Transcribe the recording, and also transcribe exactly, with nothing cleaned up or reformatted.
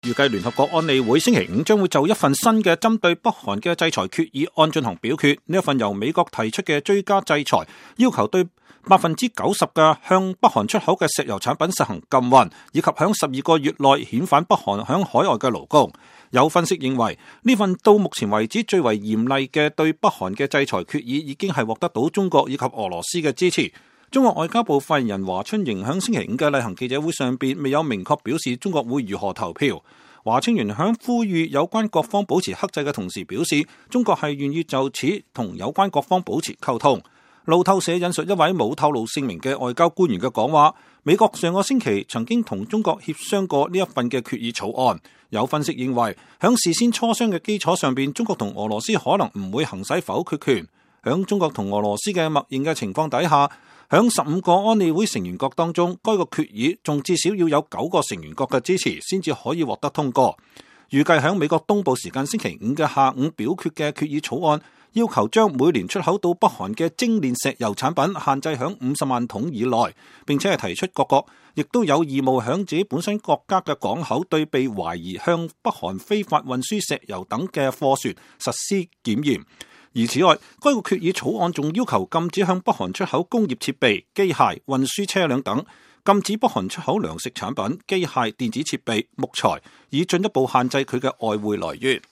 預計聯合國安理會星期五將會就一份新嘅針對北韓嘅制裁決議案進行表決。呢一份由美國提出嘅追加制裁，要求對百分之九十嘅向北韓出口嘅石油產品實行禁運，以及響十二個月內遣返北韓響海外嘅勞工。有分析認為，呢份到目前為止最為嚴厲嘅對北韓嘅制裁決議已經係獲得到中國以及俄羅斯嘅支持。中國外交部發言人華春瑩響星期五嘅例行記者會上邊未有明確表示中國會如何投票。華春瑩響呼籲有關各方保持克制嘅同時表示，中國係願意就此同有關各方保持溝通。路透社引述一位冇透露姓名嘅外交官員嘅講話，美國上個星期曾經同中國協商過呢一份嘅決議草案。有分析認為，響事先磋商嘅基礎上邊，中國同俄羅斯可能唔會行使否決權。響中國同俄羅斯嘅默認嘅情況底下，響十五個安理會成員國當中，該個決議仲至少要有九個成員國嘅支持，先至可以獲得通過。預計響美國東部時間星期五嘅下午表決嘅決議草案，要求將每年出口到北韓嘅精煉石油產品限制響五十萬桶以內，並且係提出各國亦都有義務響自己本身國家嘅港口對被懷疑向北韓非法運輸石油等嘅貨船實施檢驗。而此外，該個決議草案仲要求禁止向北韓出口工業設備、機械、運輸車輛等，禁止北韓出口糧食產品、機械、電子設備、木材，以進一步限制佢嘅外匯來源。